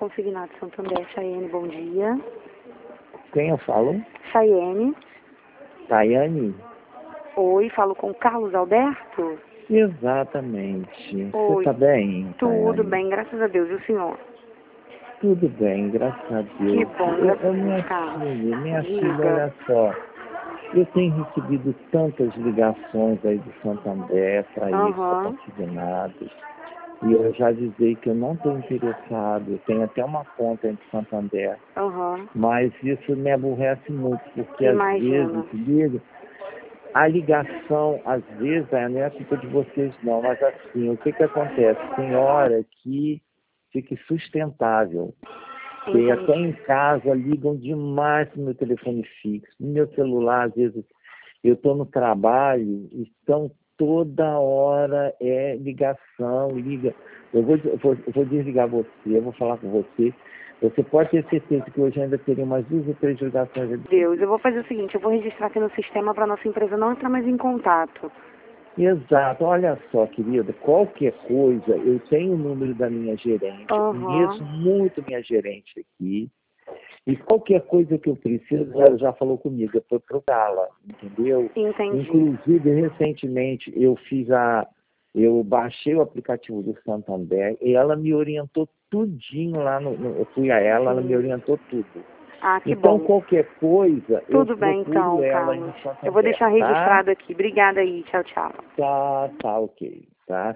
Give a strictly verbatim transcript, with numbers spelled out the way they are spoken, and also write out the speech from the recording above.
Consignado Santander, Chayane, bom dia. Quem eu falo? Chayane. Tayane? Oi, falo com Carlos Alberto? Exatamente. Você Oi. tá bem, Tudo Tayane? bem, graças a Deus. E o senhor? Tudo bem, graças a Deus. Que bom, Eu, graças a eu, Deus, minha Carlos. filha, minha filha, Diga. olha só. Eu tenho recebido tantas ligações aí do Santander para isso, para Aham. consignados. E eu já avisei que eu não estou interessado. Eu tenho até uma conta em Santander. Aham. Mas isso me aborrece muito, porque às Imagina. vezes, liga, a ligação, às vezes, não é culpa de vocês não, mas assim, o que que acontece? Tem hora que fica insustentável. E até em Entendi. casa ligam demais no meu telefone fixo. No meu celular, às vezes, eu estou no trabalho, então toda hora é ligação, liga. Eu vou, eu vou, eu vou desligar você, eu vou falar com você. Você pode ter certeza que hoje ainda teria umas duas ou três ligações. Deus, eu vou fazer o seguinte, eu vou registrar aqui no sistema para nossa empresa não entrar mais em contato. Exato. Olha só, querida, qualquer coisa, eu tenho o número da minha gerente, eu conheço Aham. muito minha gerente aqui, e qualquer coisa que eu preciso, ela já falou comigo, é para procurá-la, entendeu? Entendi. Inclusive, recentemente, eu fiz a... Eu baixei o aplicativo do Santander e ela me orientou tudinho lá, no, no- eu fui a ela, ela me Sim. orientou tudo. Ah, que Então, bom. qualquer coisa, eu Tudo bem procuro então, ela aí no Carlos. Eu vou Santander, deixar tá? registrado aqui. Obrigada aí. Tchau, tchau. Tá, tá ok, tá?